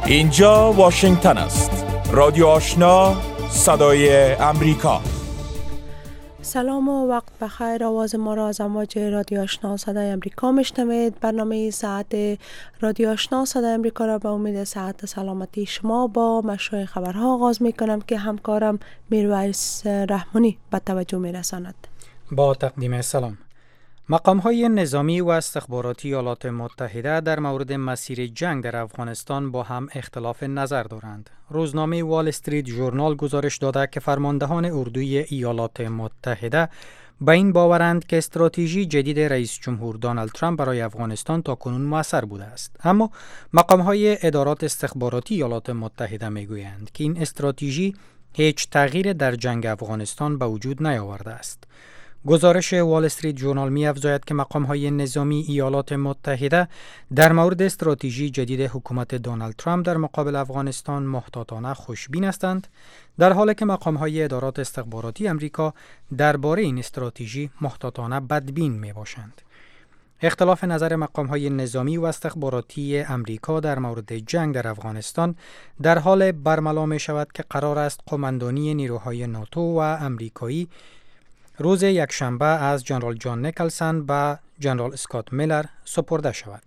اینجا واشنگتن است. رادیو آشنا، صدای امریکا. سلام و وقت بخیر. آواز ما را از امواج رادیو آشنا صدای امریکا میشنوید. برنامه ساعت رادیو آشنا صدای امریکا را به امید صحت سلامتی شما با مشروع خبرها آغاز میکنم که همکارم میرویس رحمانی به توجه میرساند. با تقدیم سلام. مقام‌های نظامی و استخباراتی ایالات متحده در مورد مسیر جنگ در افغانستان با هم اختلاف نظر دارند. روزنامه وال استریت ژورنال گزارش داده که فرماندهان اردوی ایالات متحده به این باورند که استراتژی جدید رئیس جمهور دونالد ترامپ برای افغانستان تاکنون مؤثر بوده است. اما مقام‌های ادارات استخباراتی ایالات متحده میگویند که این استراتژی هیچ تغییر در جنگ افغانستان به وجود نیاورده است. گزارش وال استریت ژورنال می‌افزاید که مقام‌های نظامی ایالات متحده در مورد استراتژی جدید حکومت دونالد ترامپ در مقابل افغانستان محتاطانه خوشبین هستند، در حالی که مقام‌های ادارات استخباراتی امریکا درباره این استراتژی محتاطانه بدبین می‌باشند. اختلاف نظر مقام‌های نظامی و استخباراتی امریکا در مورد جنگ در افغانستان در حال برملا می‌شود که قرار است قماندانی نیروهای ناتو و امریکایی روز یکشنبه از جنرال جان نیکلسن به جنرال اسکات میلر سپرده شود.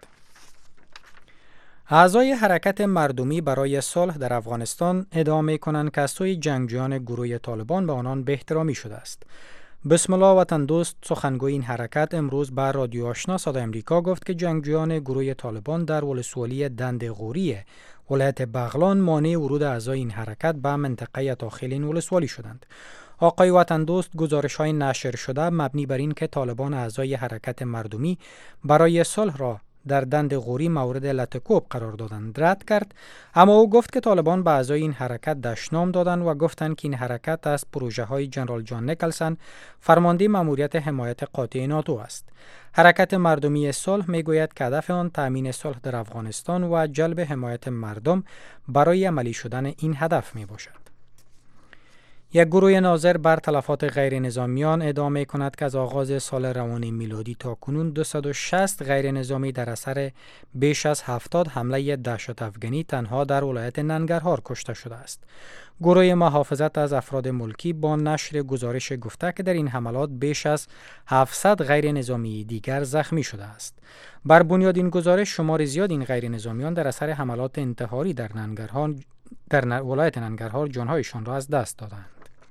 اعضای حرکت مردمی برای صلح در افغانستان ادعا می‌کنند که از سوی جنگجویان گروه طالبان به آنان بی‌احترامی شده است. بسم الله وطن دوست، سخنگوی این حرکت، امروز به رادیو آشنا صدای امریکا گفت که جنگجویان گروه طالبان در ولسوالی دند غوری ولایت بغلان مانع ورود اعضای این حرکت به منطقه داخل این ولسوالی شدند. آقای وطن دوست گزارش‌های نشر شده مبنی بر این که طالبان اعضای حرکت مردمی برای صلح را در دند غوری مورد لطکوب قرار دادند رد کرد، اما او گفت که طالبان به اعضای این حرکت دشنام دادند و گفتند که این حرکت از پروژه‌های جنرال جان نیکلسن، فرمانده مأموریت حمایت قاطع ناتو است. حرکت مردمی صلح میگوید که هدف آن تأمین صلح در افغانستان و جلب حمایت مردم برای عملی شدن این هدف میباشد. یک گروه ناظر بر تلفات غیر نظامیان ادعا می‌کند که از آغاز سال روانی میلادی تا کنون 260 غیر نظامی در اثر بیش از 70 حمله دهشت افغانی تنها در ولایت ننگرهار کشته شده است. گروه محافظت از افراد ملکی با نشر گزارش گفته که در این حملات بیش از 700 غیر نظامی دیگر زخمی شده است. بر بنیاد این گزارش شمار زیاد این غیر نظامیان در اثر حملات انتحاری در ولایت ننگرهار جانهایشان را از دست دادند.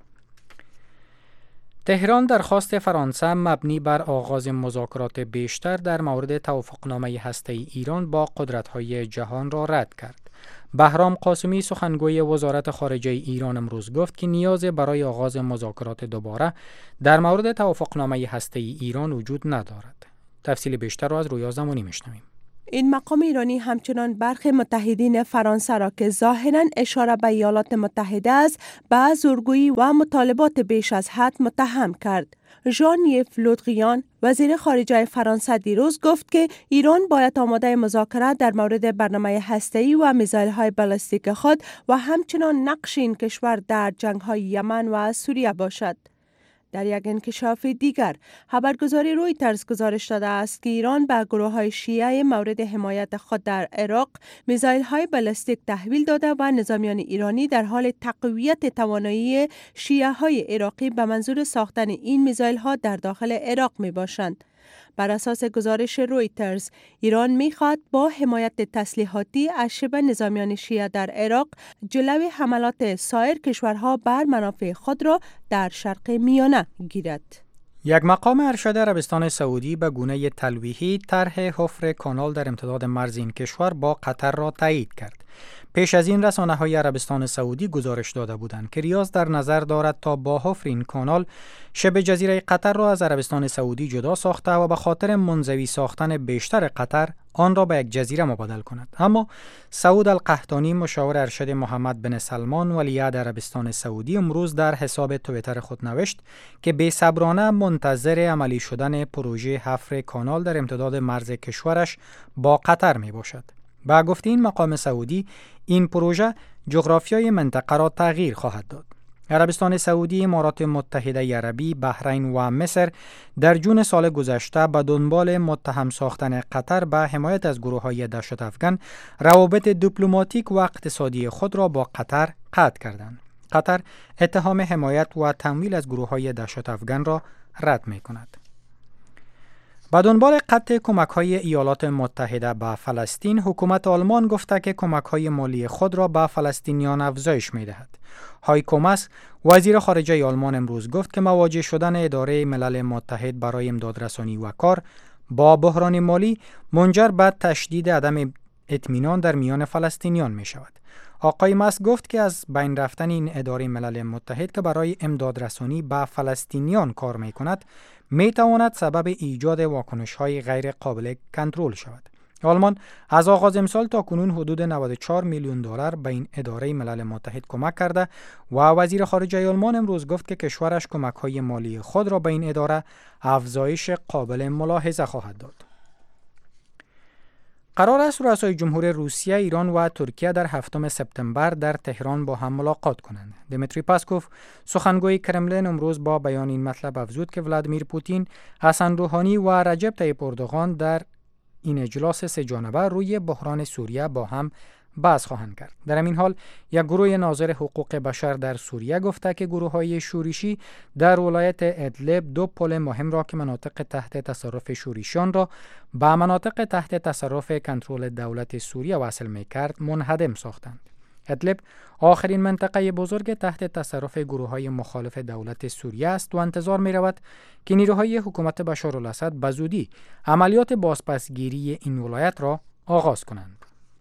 تهران درخواست فرانسه مبنی بر آغاز مذاکرات بیشتر در مورد توافقنامه هسته‌ای ایران با قدرت‌های جهان را رد کرد. بهرام قاسمی سخنگوی وزارت خارجه ایران امروز گفت که نیاز برای آغاز مذاکرات دوباره در مورد توافقنامه هسته‌ای ایران وجود ندارد. تفصیل بیشتر را از رویا زمانی میشنویم. این مقام ایرانی همچنان برخی متحدین فرانسه را که ظاهراً اشاره به ایالات متحده است به زورگویی و مطالبات بیش از حد متهم کرد. ژان-یف له دریان وزیر خارجه فرانسه دیروز گفت که ایران باید آماده مذاکره در مورد برنامه هسته‌ای و میزایل‌های بالستیک خود و همچنان نقش این کشور در جنگ‌های یمن و سوریه باشد. در یک انکشاف دیگر، خبرگزاری رویترز گزارش داده است که ایران به گروه‌های شیعه مورد حمایت خود در عراق میزایل‌های بالستیک تحویل داده و نظامیان ایرانی در حال تقویت توانایی شیعه‌های عراقی به منظور ساختن این میزایل‌ها در داخل عراق میباشند. بر اساس گزارش رویترز، ایران می‌خواهد با حمایت تسلیحاتی از شبه نظامیان شیعه در عراق جلوی حملات سایر کشورها بر منافع خود را در شرق میانه گیرد. یک مقام ارشد عربستان سعودی به گونه تلویحی طرح حفر کانال در امتداد مرز این کشور با قطر را تایید کرد. پیش از این رسانه‌های عربستان سعودی گزارش داده بودند که ریاض در نظر دارد تا با حفر این کانال شبه جزیره قطر را از عربستان سعودی جدا ساخته و به خاطر منزوی ساختن بیشتر قطر آن را به یک جزیره مبادل کند. اما سعود القحطانی مشاور ارشد محمد بن سلمان ولیعهد عربستان سعودی امروز در حساب توییتر خود نوشت که بی‌صبرانه منتظر عملی شدن پروژه حفر کانال در امتداد مرز کشورش با قطر می باشد. با گفته این مقام سعودی، این پروژه جغرافیای منطقه را تغییر خواهد داد. عربستان سعودی، امارات متحده عربی، بحرین و مصر در جون سال گذشته به دنبال متهم ساختن قطر به حمایت از گروه‌های دهشت افکن روابط دیپلماتیک و اقتصادی خود را با قطر قطع کردند. قطر اتهام حمایت و تمویل از گروه‌های دهشت افکن را رد می‌کند. با دنبال قطع کمک‌های ایالات متحده به فلسطین، حکومت آلمان گفته که کمک‌های مالی خود را به فلسطینیان افزایش می‌دهد. هایکو ماس، وزیر خارجه آلمان، امروز گفت که مواجه شدن اداره ملل متحد برای امدادرسانی و کار با بحران مالی منجر به تشدید عدم اطمینان در میان فلسطینیان می‌شود. آقای ماس گفت که از بین رفتن این اداره ملل متحد که برای امدادرسانی به فلسطینیان کار می‌کند می‌تواند سبب ایجاد واکنش‌های غیر قابل کنترل شود. آلمان از آغاز امسال تا کنون حدود 94 میلیون دلار به این اداره ملل متحد کمک کرده و وزیر خارجه آلمان امروز گفت که کشورش کمک‌های مالی خود را به این اداره افزایش قابل ملاحظه خواهد داد. قرار است رؤسای جمهور روسیه، ایران و ترکیه در 7 سپتامبر در تهران با هم ملاقات کنند. دیمیتری پاسکوف، سخنگوی کرملین، امروز با بیان این مطلب افزود که ولادیمیر پوتین، حسن روحانی و رجب طیب اردوغان در این اجلاس سه جانبه روی بحران سوریه با هم بحث خواهند کرد. در همین حال یک گروه ناظر حقوق بشر در سوریه گفته که گروه‌های شورشی در ولایت ادلب دو پل مهم را که مناطق تحت تصرف شورشیان را به مناطق تحت تصرف کنترل دولت سوریه وصل می‌کرد منهدم ساختند. ادلب آخرین منطقه بزرگ تحت تصرف گروه‌های مخالف دولت سوریه است و انتظار می‌رود که نیروهای حکومت بشارالاسد به زودی عملیات بازپسگیری این ولایت را آغاز کنند.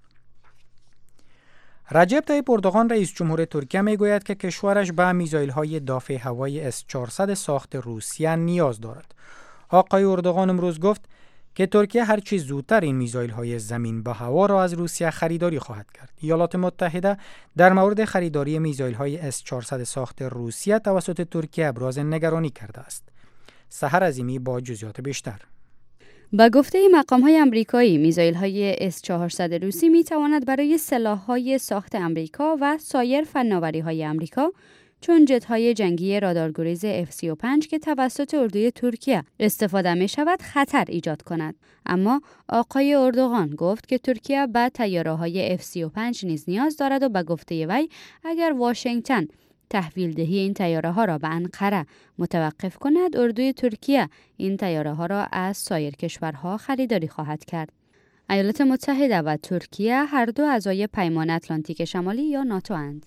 رجب طیب اردوغان، رئیس جمهور ترکیه، میگوید که کشورش به میزایل‌های دافع هوایی S-400 ساخت روسیه نیاز دارد. آقای اردوغان امروز گفت که ترکیه هر چیز زودتر این میزایل‌های زمین به هوا را از روسیه خریداری خواهد کرد. ایالات متحده در مورد خریداری میزایل‌های S-400 ساخت روسیه توسط ترکیه ابراز نگرانی کرده است. سحر عظیمی با جزئیات بیشتر. با گفته مقام‌های آمریکایی، میزایل‌های S-400 روسی می‌تواند برای سلاح‌های ساخت آمریکا و سایر فناوری‌های آمریکا چون جت‌های جنگی رادارگریز F-35 که توسط اردوی ترکیه استفاده می‌شود خطر ایجاد کند. اما آقای اردوغان گفت که ترکیه به طیاره‌های F-35 نیز نیاز دارد و به گفته وی اگر واشنگتن تحویل دهی این طیاره ها را به انقره متوقف کند، اردوی ترکیه این طیاره ها را از سایر کشورها خریداری خواهد کرد. ایالات متحده و ترکیه هر دو اعضای پیمان اتلانتیک شمالی یا ناتو اند.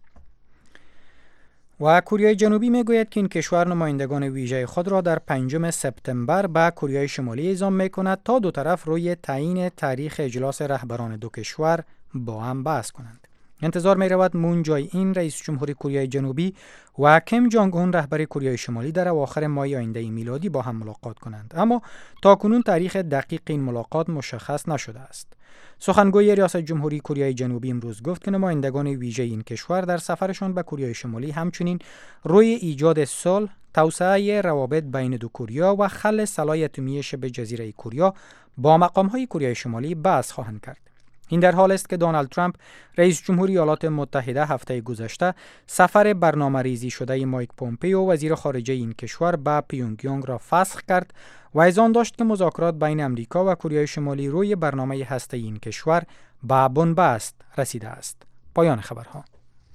و کره جنوبی میگوید که این کشور نمایندگان ویژه خود را در 5 سپتامبر به کره شمالی اعزام میکند تا دو طرف روی تعیین تاریخ اجلاس رهبران دو کشور با هم بحث کنند. انتظار می رود مون جای این، رئیس جمهور کره جنوبی، و کیم جانگ اون، رهبر کره شمالی، در اواخر ماه آینده میلادی با هم ملاقات کنند، اما تاکنون تاریخ دقیق این ملاقات مشخص نشده است. سخنگوی ریاست جمهوری کره جنوبی امروز گفت که نمایندگان ویژه این کشور در سفرشان به کره شمالی همچنین روی ایجاد صلح، توسعه روابط بین دو کره و خل سلاح اتمی شبه جزیره کره با مقام‌های کره شمالی بحث خواهند کرد. این در حال است که دونالد ترامپ، رئیس جمهوری ایالات متحده، هفته گذشته سفر برنامه‌ریزی شده مایک پومپئو، وزیر خارجه این کشور، به پیونگیانگ را فسخ کرد و اذعان داشت که مذاکرات بین امریکا و کره شمالی روی برنامه هسته‌ای این کشور به بنبست رسیده است. پایان خبرها.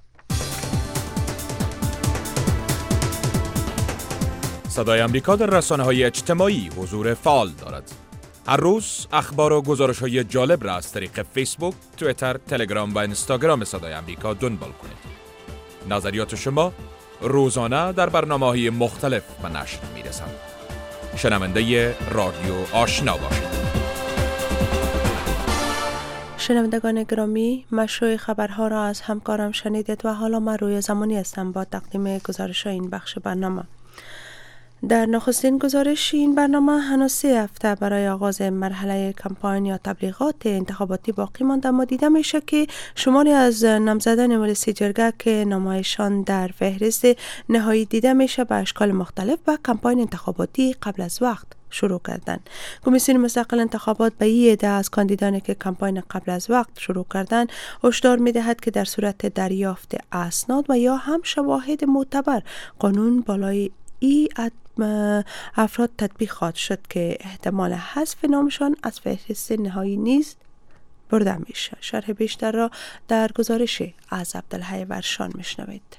صدای امریکا در رسانه‌های اجتماعی حضور فعال دارد. هر روز اخبار و گزارش‌های جالب را از طریق فیسبوک، توییتر، تلگرام و اینستاگرام صدای امریکا دنبال کنید. نظریات شما روزانه در برنامه‌های مختلف به نشر می‌رسند. شنونده رادیو آشنا باشید. شنوندگان گرامی، مشروع خبرها را از همکارم شنیدید و حالا من روی زمانی هستم با تقدیم گزارش این بخش برنامه. در نخستین گزارش این برنامه، هنوز 3 هفته برای آغاز مرحله کمپاین یا تبلیغات انتخاباتی باقی مانده، اما دیده میشه که شماری از نامزدان مجلس جرگه که نامایشان در فهرست نهایی دیده میشه به اشکال مختلف و کمپاین انتخاباتی قبل از وقت شروع کردند. کمیسیون مستقل انتخابات به این عده از کاندیدانی که کمپاین قبل از وقت شروع کردند هشدار می‌دهد که در صورت دریافت اسناد و یا هم شواهد معتبر قانون بالای ای افراد تطبیق خواهد شد که احتمال حذف نامشان از فهرست نهایی نیز برده میشه. شرح بیشتر را در گزارش از عبدالحی ورشان میشنوید.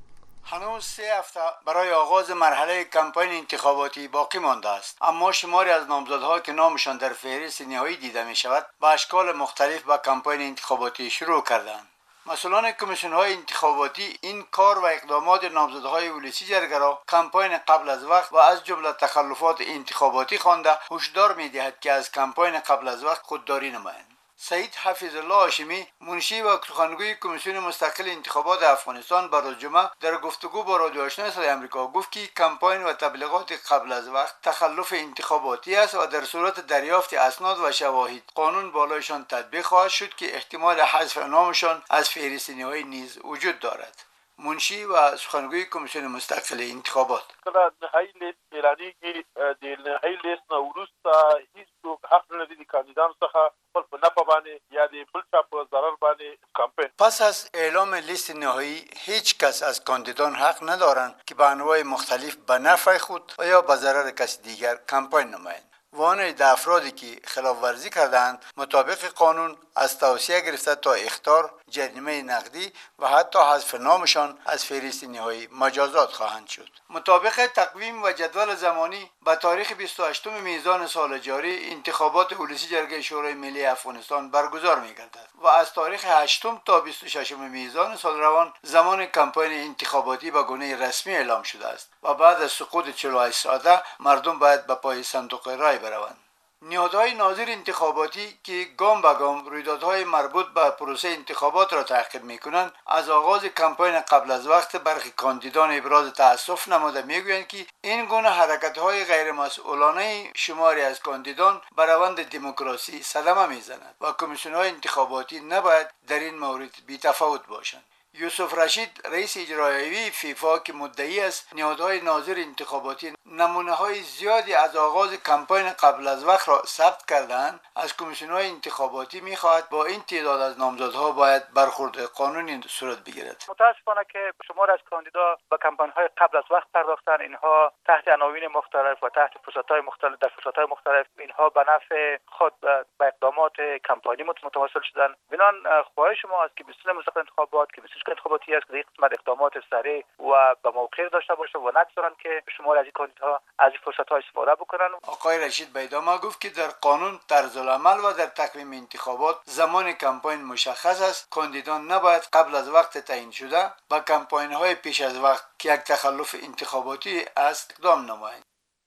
هنوز 3 هفته برای آغاز مرحله کمپاین انتخاباتی باقی مانده است، اما شماری از نامزدها که نامشان در فهرست نهایی دیده می شود با اشکال مختلف با کمپاین انتخاباتی شروع کردند. مسئولان کمیسیون‌های انتخاباتی این کار و اقدامات نامزدهای ولسی جرگرا کمپاین قبل از وقت و از جمله تخلفات انتخاباتی خوانده هشدار می‌دهد که از کمپاین قبل از وقت خودداری نمایند. سعید حفیظ الله هاشمی، منشی و سخنگوی کمیسیون مستقل انتخابات افغانستان، برای جمعه در گفتگو با رادیو آشنا صدای آمریکا گفت که کمپاین و تبلیغات قبل از وقت تخلف انتخاباتی است و در صورت دریافت اسناد و شواهد قانون بالایشان تطبیق خواهد شد که احتمال حذف نامشان از فهرست نهایی نیز وجود دارد. منشی و سخنگوی کمیسیون مستقل انتخابات کله نهایی لیست اعلانیږي د نهایی لیست نه وروسته هیڅوک حق نه لري د کاندیدانو څخه خپل په نفع باندې یا د بل چا په ضرر باندې کمپاین. پس از اعلام لیست نهایی هیچ کس از کاندیدان حق ندارند که به انواع مختلف به نفع خود و یا به ضرر کسی دیگر کمپاین نمایند. وانه افرادی که خلاف ورزی کردند مطابق قانون از توصیه گرفته تا اخطار، جریمه نقدی و حتی حذف نامشان از فهرست نهایی مجازات خواهند شد. مطابق تقویم و جدول زمانی به تاریخ 28 میزان سال جاری انتخابات ولسی جرگه شورای ملی افغانستان برگزار می‌گردد و از تاریخ 8 تا 26 میزان سال روان زمان کمپاین انتخاباتی به گونه رسمی اعلام شده است و بعد از سقوط 48 ساعته مردم باید به پای صندوق رای بروند. نهادهای ناظر انتخاباتی که گام به گام رویدادهای مربوط به پروسه انتخابات را تعقیب می‌کنند از آغاز کمپاین قبل از وقت برخی کاندیدان ابراز تأسف نموده می‌گویند که این گونه حرکت‌های غیرمسئولانه شماری از کاندیدان بر روند دموکراسی صدمه می‌زند و کمیسیون‌های انتخاباتی نباید در این مورد بی‌تفاوت باشند. یوسف رشید رئیس اجرایی فیفا که مدعی است نهادهای ناظر انتخاباتی نمونه‌های زیادی از آغاز کمپاین قبل از وقت را ثبت کردند، از کمیسیون‌های انتخاباتی می‌خواهد با این تعداد از نامزدها باید برخورد قانونی صورت بگیرد. متاسفانه که شمار از کاندیدا به کمپاین‌های قبل از وقت پرداختن، اینها تحت عناوین مختلف و تحت فرصت‌های مختلف در فرصت‌های مختلف اینها به نفع خود به اقدامات کمپانی متواصل شدن. بنان خواهش ما است که کمیسیون مستقل انتخابات که انتخاباتی است که در قسمت اقدامات سریع و به موقع داشته باشه و نگذارن که شمار از این کاندیداها از این فرصت‌ها استفاده بکنن. آقای رشید به ادامه گفت که در قانون طرزالعمل و در تقویم انتخابات زمان کمپاین مشخص است. کاندیدان نباید قبل از وقت تعیین شده با کمپاین‌های پیش از وقت که یک تخلف انتخاباتی است اقدام نمایند.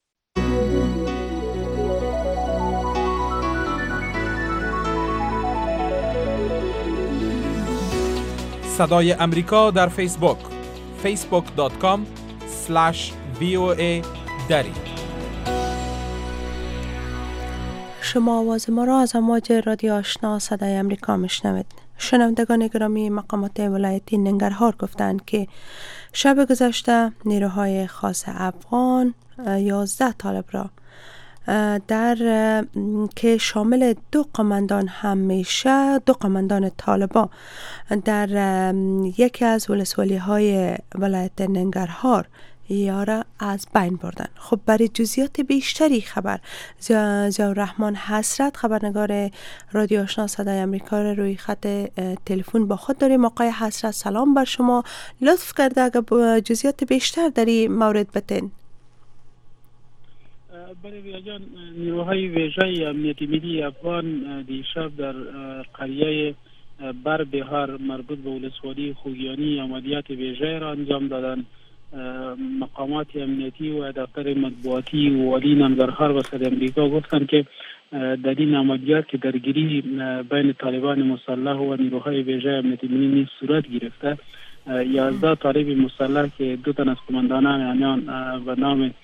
صدای امریکا در فیسبوک facebook.com/voa dari. شما آواز ما را از امواج رادیو آشنا صدای امریکا میشنوید. شنوندگان گرامی، مقامات ولایتی ننگرهار گفتند که شب گذشته نیروهای خاص افغان 11 طالب را که شامل 2 قماندان طالبان در یکی از ولسوالی‌های ولایت ننگرهار یاره از بین بردن. خب برای جزئیات بیشتری خبر ضیاءالرحمن حسرت، خبرنگار رادیو آشنا صدای آمریکا، را روی خط تلفن با خود داریم. آقای حسرت سلام بر شما، لطف کرده اگر جزئیات بیشتر در این مورد بتین. برای ویاجان، نیروهای ویژه امنیتی ملی افغان دیشب در قریه بر بهار مربوط به ولسوالی خوگیانی عملیات ویژه را انجام دادند. مقامات امنیتی و دفتر مطبوعاتی والی ننگرهار و صدای امریکا گفتند که در این عملیات که درگیری بین طالبان مسلح و نیروهای ویژه امنیتی ملی نیز صورت گرفته، 11 طالب مسلح که 2 تن از قماندانان امیان و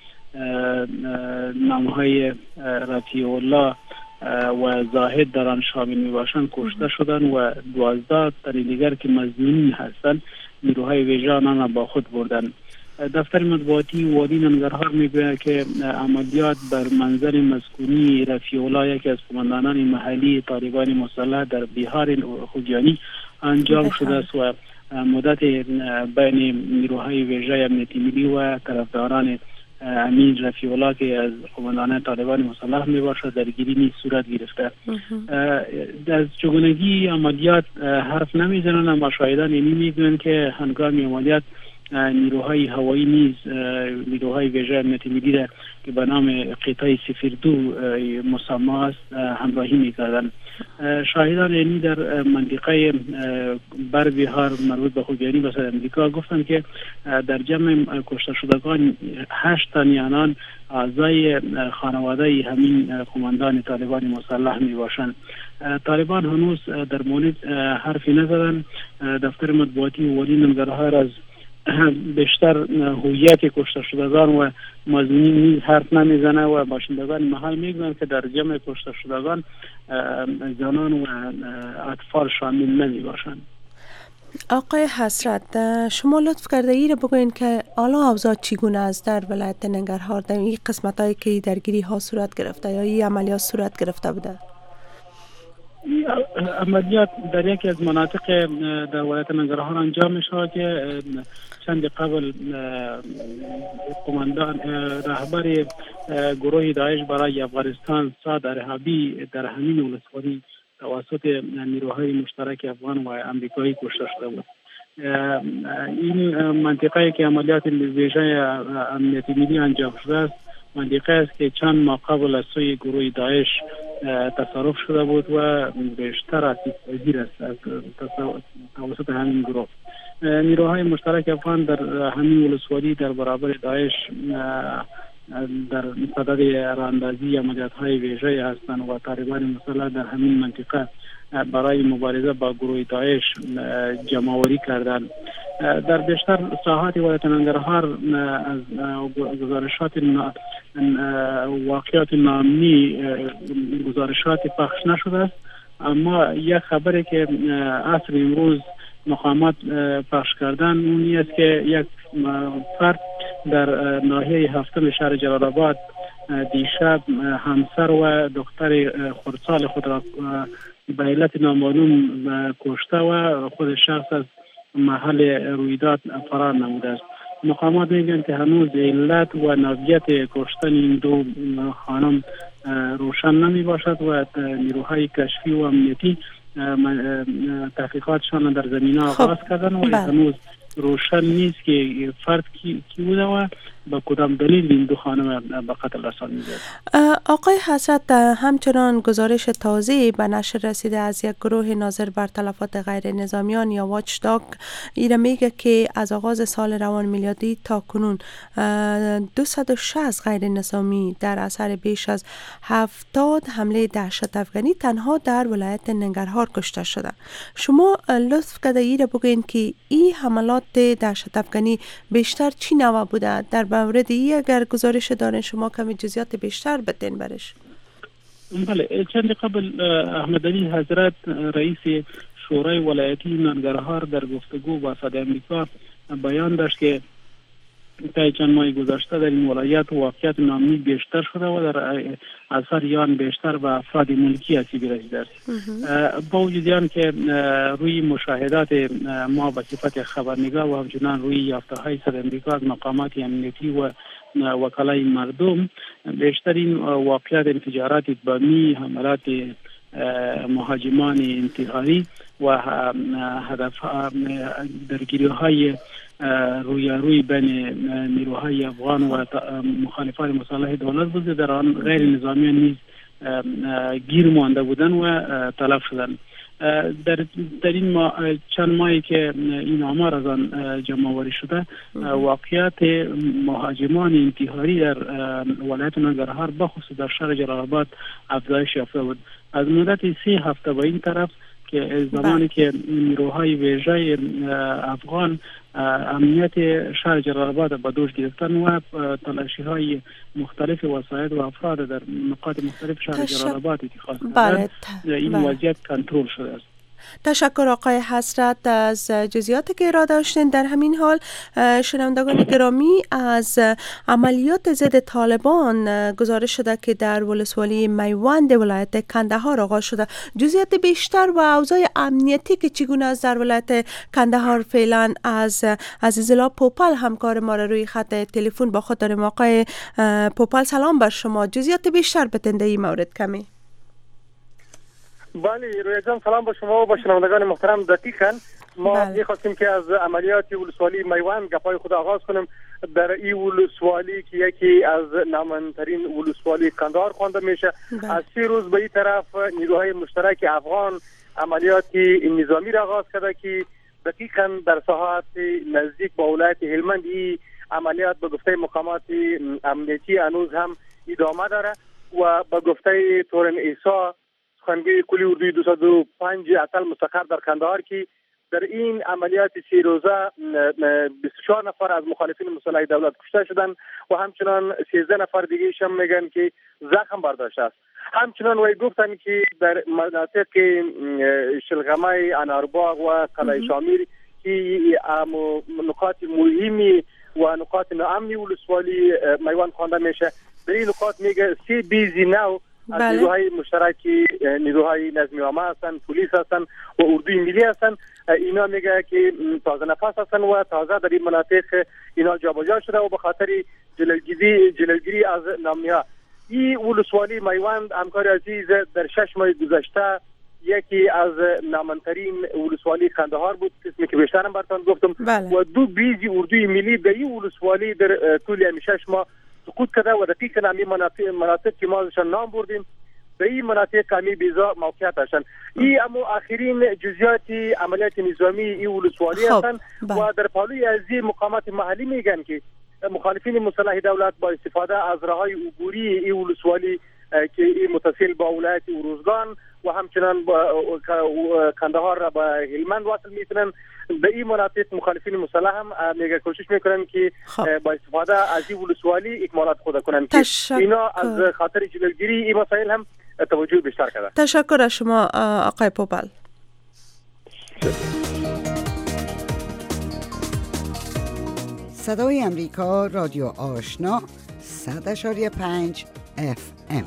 نامهای رفیع الله و زاهد در آن شامل میباشند کشته شدند و 12 تن دیگر که مظنونین هستند نیروهای ویژه آنها با خود بردند. دفتر مطبوعاتی وادی ننگرهار میگوید که عملیات بر منزل مسکونی رفیع الله، یکی از قماندانان محلی طالبان مسلح در بیهار خوگیانی انجام شده است و مدت بین نیروهای ویژه امنیتی ملی و طرفداران امین رفیع الله که از قماندانان طالبان مسلح می باشد درگیری نیز صورت گرفته. از چگونگی عملیات حرف نمیزنند، اما شاهدان اینی میگویند که هنگام عملیات نیروهای هوایی نیز نیروهای ویژه امنیتی ملی که به نام قطعه 02 مسمى است همراهی میکردند. شاهدان اینی در منطقه بر بیهار مربوط به خوگیانی به امریکا گفتند که در جمع کشته شدگان 8 تن آنان اعضای خانواده همین قماندان طالبان مسلح می باشند. طالبان هنوز در مورد حرفی نزدند. دفتر مطبوعاتی وادی ننگرهار از بیشتر هویت کشته شدگان و مظنونین نیز حرف نمیزنه و باشندگان محل میگویند که در جمع کشته شدگان زنان و اطفال شامل نمی باشند. آقای حسرت، شما لطف کرده ای رو بگوین که حالا اوضاع چگونه است در ولایت ننگرهار، در این قسمت هایی که درگیری ها صورت گرفته یا این عملیات صورت گرفته بوده؟ عملیات در یکی از مناطق در ولایت ننگرهار انجام می شود که چند قبل قماندان رهبر گروه داعش برای افغانستان سعد ارهابی در همین ولسوالی توسط نیروهای مشترک افغان و امریکایی کشته شده بود. این منطقه که عملیات ویژه امنیتی ملی انجام شده است منطقه است که چند ماه قبل از سوی گروه داعش تصرف شده بود و بیشتر آسیب پذیر است توسط همین گروه. نیروهای مشترک افغان در همین ولسوالی در برابر داعش در صدد راهاندازی عملیات‌های ویژه هستند و طالبان مسلح در همین منطقه برای مبارزه با گروه داعش جمع‌آوری کردند. در بیشتر ساحات ولایت ننگرهار از گزارشات واقعات ناامنی گزارشات پخش نشده است، اما یک خبری که عصر امروز مقامات پخش کردن اونی است که یک فرد در ناحیه هفتم شهر جلال آباد دیشب همسر و دختر خردسال خود را به علت نامعلوم کشته و خود شخص از محل رویداد فرار نموده است. مقامات میگن که هنوز علت و نوعیت کشتن این دو خانم روشن نمی باشد و نیروهای کشفی و امنیتی تحقیقاتشان در زمینه آغاز کردن و هنوز روشن نیست که فرد کی بوده و با کدام دلیل این دو خانم به قتل رسانیده. آقای حسرت، همچنان گزارش تازه به نشر رسیده از یک گروه ناظر بر تلفات غیر نظامیان یا واچ داگ ایره میگه که از آغاز سال روان میلادی تا کنون 260 غیر نظامی در اثر بیش از 70 حمله دهشت افغانی تنها در ولایت ننگرهار کشته شده. شما لطف کرده ایره بگوین که این حملات دهشت افغانی بیشتر چی نوع بوده؟ در مورد ای اگر گزارش دارین شما کمی جزئیات بیشتر بدین برش. بله، چند قبل احمد علی حضرت رئیس شورای ولایتی ننگرهار در گفتگو با صدای آمریکا بیان داشت که تا چند ماه گذشته در این ولایت واقعیت ناامنی بیشتر شده و در اثر آن بیشتر به افراد ملکی آسیب رسیده است. با وجود آن که روی مشاهدات ما به صفت خبرنگار و همچنان روی یافته‌های صدای آمریکا از مقامات امنیتی و وکلای مردم بیشترین واقعیت انفجارات بمی، حملات مهاجمان انتحاری و هدف درگیری‌های روی بین نیروهای افغان و مخالفان مسلح دولت بود. در آن غیر نظامیان نیز گیر مانده بودن و تلف شدن. در این چند ماهی که این آمار از آن جمع آوری شده واقعیت مهاجمان انتحاری در ولایت ننگرهار بخصوص در شهر جلال آباد افزایش یافته بود. از مدت 3 هفته به این طرف که زمانی که نیروهای ویژه افغان امنیت شهر جلال آباد به دوش گرفتن و تلاشی های مختلف وسایل و افراد در نقاط مختلف شهر جلال آباد اتخاذ کردند، این وضعیت کنترل شده است. تشکر آقای حسرت از جزئیاتی که ارائه داشتین. در همین حال شنوندگان گرامی، از عملیات ضد طالبان گزارش شده که در ولسوالی میوند ولایت کندهار آغاز شده. جزئیات بیشتر و اوضاع امنیتی که چگونه است در ولایت کندهار فعلا از عزیزالله پوپل همکار ما را روی خط تلفن با خود داریم. آقای پوپل سلام بر شما. جزئیات بیشتر بتنده این مورد کمی. بله رویا جان، سلام با شما و با شنوندگان محترم. دقیقاً ما می‌خواستیم که از عملیات ولسوالی میوند گپای خود آغاز کنیم. در این ولسوالی که یکی از نامن‌ترین ولسوالی کندهار خوانده میشه، از 3 روز به این طرف نیروهای مشترک افغان عملیات نظامی را آغاز کرده که دقیقاً در ساحات نزدیک با ولایت هلمند این عملیات به گفته مقامات امنیتی هنوز هم ادامه داره و به گفته تورن عیسی سخنگوی کلی اردوی 205 اتل مستقر در کندهار که در این عملیات 3 روزه 24 نفر از مخالفین مسلح دولت کشته شدند و همچنان 13 نفر دیگه هم میگن که زخم برداشته است. همچنان وی گفتن که در مناطق شلغمه، انارباغ و قلعه شامیر که نقاط مهمی و نقاط ناامنی ولسوالی میوند خوانده میشه، در این نقاط میگه 3 بیزی نو از نیروهای مشترکی، نیروهای نظامی عامه هستن، پلیس هستن و اردوی ملی هستن. اینا میگه که تازه نفس هستن و تازه در این مناطق اینا جابجا شده و به خاطر جلوگیری از نامنی‌ها. این ولسوالی میوند همکار عزیز در 6 ماه گذشته یکی از نامن‌ترین ولسوالی کندهار بود، اسمی که بیشترم براتون گفتم. و 2 بیزی اردوی ملی در این ولسوالی در طول همین 6 ماه سقوط کرده و دقیقاً همین مناطق که ما ازشان نام بردیم به این مناطق همین بیزا موقعیت داشتن. این اما آخرین جزئیات عملیات نظامی این ولسوالی هستند و در پالوی از مقامات محلی میگن که مخالفین مسلح دولت با استفاده از راههای عبوری این ولسوالی که این متصل با ولایت اروزگان و همچنان با کندهار را با هلمند واصل میتونن، به این مناطق مخالفین مسلح هم میگه کوشش میکنن که با استفاده از این ولسوالی اکمالات خود کنن که اینا از خاطر جلوگیری این مسائل هم توجه بیشتر کرده. تشکر از شما آقای پوپل. صدای امریکا، رادیو آشنا 100.5 FM.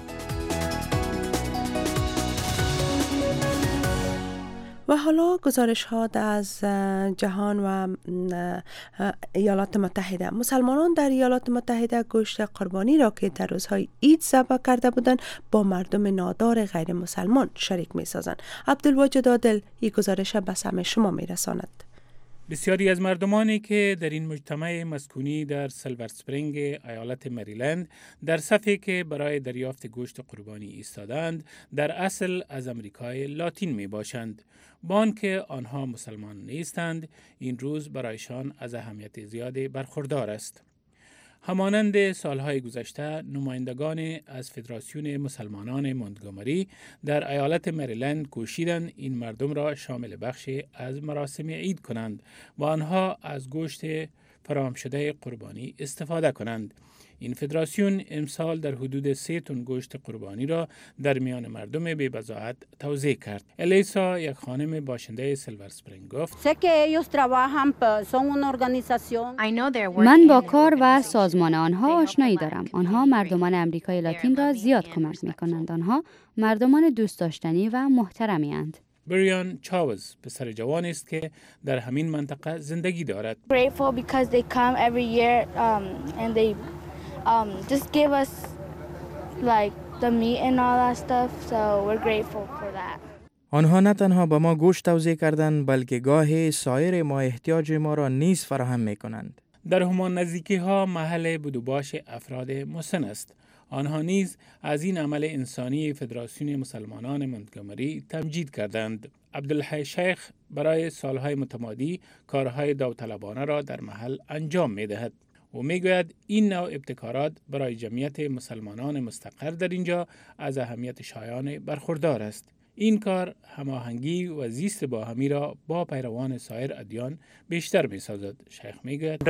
و حالا گزارش ها از جهان و ایالات متحده. مسلمانان در ایالات متحده گوشت قربانی را که در روزهای عید ذبح کرده بودند با مردم نادار غیر مسلمان شریک می سازند. عبدالواجد عادل این گزارش به سمع شما می رساند. بسیاری از مردمانی که در این مجتمع مسکونی در سیلور اسپرینگ ایالت مریلند در صفی که برای دریافت گوشت قربانی ایستادند در اصل از امریکای لاتین می باشند. با آنکه آنها مسلمان نیستند، این روز برایشان از اهمیت زیادی برخوردار است. همانند سالهای گذشته، نمایندگان از فدراسیون مسلمانان مونتگومری در ایالت مریلند کوشیدند این مردم را شامل بخشی از مراسم عید کنند و آنها از گوشت فراهم شده قربانی استفاده کنند. این فدراسیون امسال در حدود 3 تن گوشت قربانی را در میان مردم بی‌بضاعت توزیع کرد. الیسا، یک خانم باشنده سیلور اسپرینگ، گفت: من با کار و سازمان آنها آشنایی دارم. آنها مردمان امریکای لاتین را زیاد کمک می‌کنند. آنها مردمان دوست داشتنی و محترمی اند. بریان چاوز پسر جوان است که در همین منطقه زندگی دارد. Just give us like the meat and all that stuff, so we're grateful for that. آنها نه تنها به ما گوشت توزیع کردند بلکه گاهی سایر ما احتیاج ما را نیز فراهم می کنند. در همان نزدیکی ها محل بدوباش افراد مسن است. آنها نیز از این عمل انسانی فدراسیون مسلمانان مونتگومری تمجید کردند. عبدالحی شیخ برای سالهای متمادی کارهای داوطلبانه را در محل انجام می دهد. و میگوید این نوع ابتکارات برای جمعیت مسلمانان مستقر در اینجا از اهمیت شایان برخوردار است. این کار هماهنگی و زیست باهمی را با پیروان سایر ادیان بیشتر می‌سازد. شیخ میگوید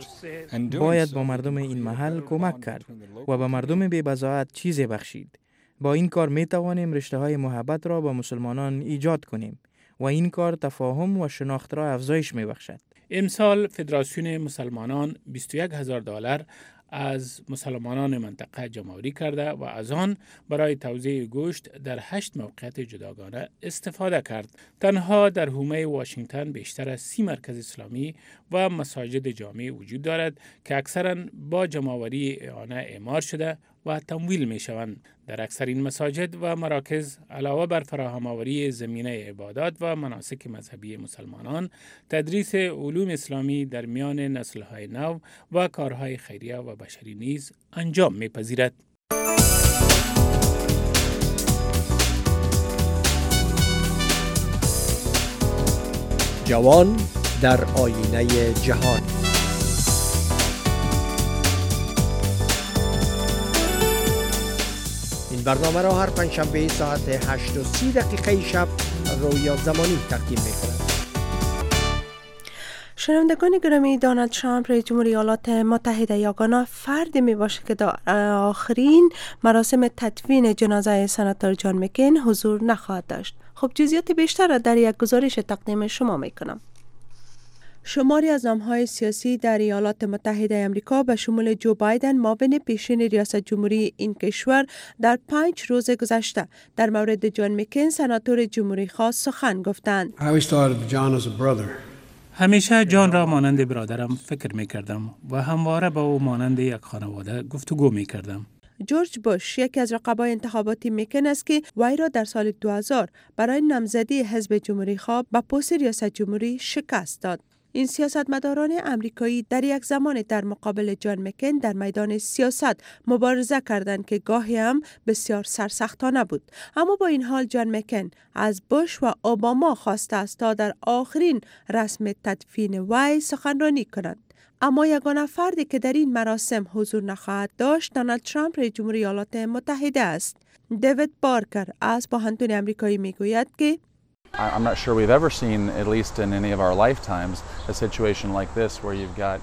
باید با مردم این محل کمک کرد و به مردم بی‌بضاعت چیزی بخشید. با این کار می توانیم رشته‌های محبت را با مسلمانان ایجاد کنیم و این کار تفاهم و شناخت را افزایش می بخشد. امسال فدراسیون مسلمانان $21,000 از مسلمانان منطقه جمع‌آوری کرده و از آن برای توزیع گوشت در 8 موقعیت جداگانه استفاده کرد. تنها در حومه واشنگتن بیشتر از 30 مرکز اسلامی و مساجد جامع وجود دارد که اکثراً با جمع‌آوری اعانه اعمار شده و تمویل می شوند. در اکثر این مساجد و مراکز علاوه بر فراهم آوری زمینه عبادات و مناسک مذهبی مسلمانان، تدریس علوم اسلامی در میان نسل‌های نو و کارهای خیریه و بشری نیز انجام می‌پذیرد. جوان در آینه جهان. این برنامه را هر پنجشنبه ساعت 8:30 شب رویا زمانی تقدیم می‌کند. شنوندگان گرامی، دونالد ترامپ رئیس جمهور ایالات متحده یگانه فردی میباشه که در آخرین مراسم تدفین جنازه سناتور جان مکین حضور نخواهد داشت. خب جزئیات بیشتر را در یک گزارش تقدیم شما میکنم. شماری از نام‌های سیاسی در ایالات متحده آمریکا به شمول جو بایدن معاون پیشین ریاست جمهوری این کشور در 5 روز گذشته در مورد جان مکین سناتور جمهوری خواه سخن گفتند. همیشه جان را مانند برادرم فکر می کردم و همواره با او مانند یک خانواده گفتگو می کردم. جورج بوش یکی از رقبای انتخاباتی مکین است که وی را در سال 2000 برای نامزدی حزب جمهوری خواه به پست ریاست جمهوری شکست داد. این سیاستمداران امریکایی در یک زمان در مقابل جان مکین در میدان سیاست مبارزه کردند که گاهی هم بسیار سرسختانه بود. اما با این حال جان مکین از بوش و اوباما خواسته است تا در آخرین رسم تدفین وی سخنرانی کنند. اما یگانه فردی که در این مراسم حضور نخواهد داشت دونالد ترامپ رئیس جمهور ایالات متحده است. دیوید بارکر از پوهنتون امریکایی میگوید که I'm not sure we've ever seen, at least in any of our lifetimes, a situation like this where you've got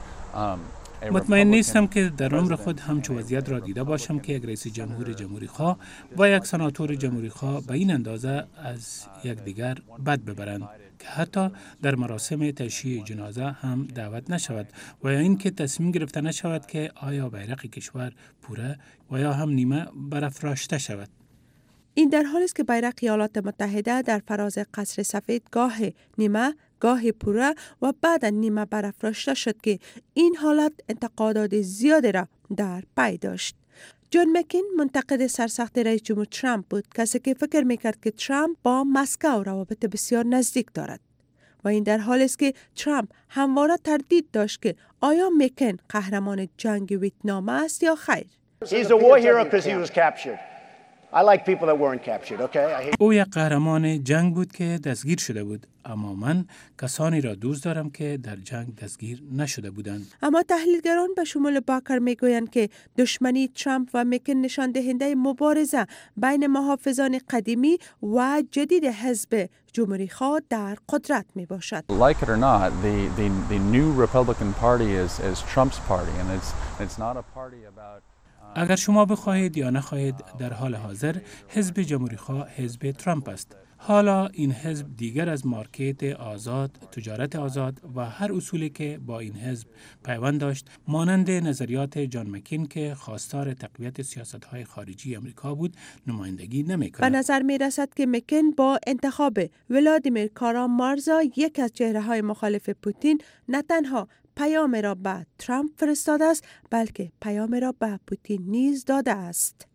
مطمئن نیستم که در عمر خود همچو وضعیت را دیده باشم که یک رئیس جمهور جمهوری خواه و یک سناتور جمهوری خواه به این اندازه از یکدیگر بد ببرند که حتی در مراسم تشییع جنازه هم دعوت نشود و یا این که تصمیم گرفته نشود که آیا بیرق کشور پوره و یا هم نیمه برافراشته شود. این در حالی است که بیرق ایالات متحده در فراز قصر سفید گاه نیمه، گاه پوره و بعد نیمه برافراشته شد که این حالت انتقادات زیادی را در پی داشت. جان مکین منتقد سرسخت رئیس جمهور ترامپ بود، کسی که فکر میکرد که ترامپ با مسکو روابط بسیار نزدیک دارد. و این در حالی است که ترامپ همواره تردید داشت که آیا مکین قهرمان جنگ ویتنام است یا خیر. He's a war hero because he was captured. I like people that weren't captured, okay? او یک قهرمان جنگ بود که دستگیر شده بود، اما من کسانی را دوست دارم که در جنگ دستگیر نشده بودند. اما تحلیلگران به شمول باکر میگویند که دشمنی ترامپ و مکین نشان دهنده مبارزه بین محافظان قدیمی و جدید حزب جمهوری خواه در قدرت می باشد. Like it or not, the new Republican Party is Trump's party and it's not a party about اگر شما بخواهید یا نخواهید در حال حاضر حزب جمهوری خواه حزب ترامپ است. حالا این حزب دیگر از مارکت آزاد، تجارت آزاد و هر اصولی که با این حزب پیوند داشت مانند نظریات جان مکین که خواستار تقویت سیاست‌های خارجی امریکا بود نمایندگی نمی‌کند. به نظر می‌رسد که مکین با انتخاب ولادیمیر کارامارزا یک از چهره‌های مخالف پوتین نه تنها پیام را به ترامپ فرستاده است بلکه پیام را به پوتین نیز داده است.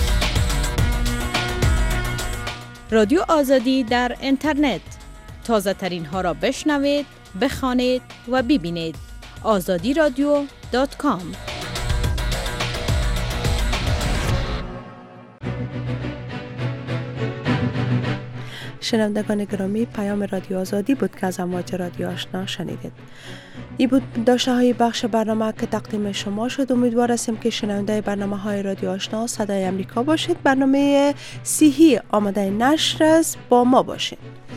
رادیو آزادی در اینترنت تازه ترین ها را بشنوید، بخوانید و ببینید. azadiradio.com. شنوندگان گرامی، پیام رادیو آزادی بود که از امواج رادیو آشنا شنیدید. این بود داشته های بخش برنامه که تقدیم شما شد. امیدوار هستیم که شنونده برنامه های رادیو آشنا صدای امریکا باشید. برنامه 30 آماده نشر است، با ما باشید.